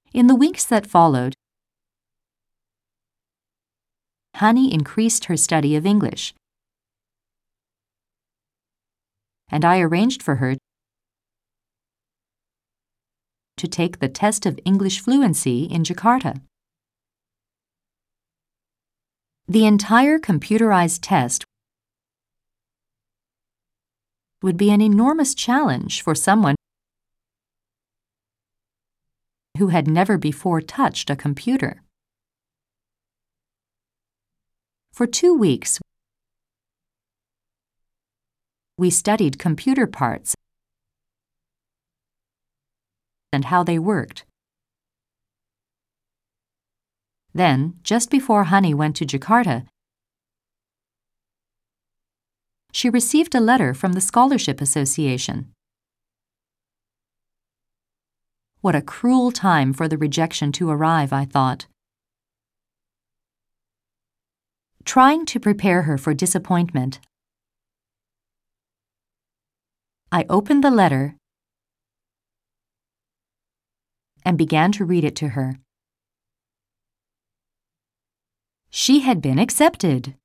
In the weeks that followed, Honey increased her study of English, and I arranged for her to take the test of English fluency in Jakarta. The entire computerized test would be an enormous challenge for someone who had never before touched a computer. For 2 weeks, we studied computer parts and how they worked. Then, just before Honey went to Jakarta, she received a letter from the Scholarship Association. What a cruel time for the rejection to arrive, I thought. Trying to prepare her for disappointment, I opened the letter and began to read it to her. She had been accepted.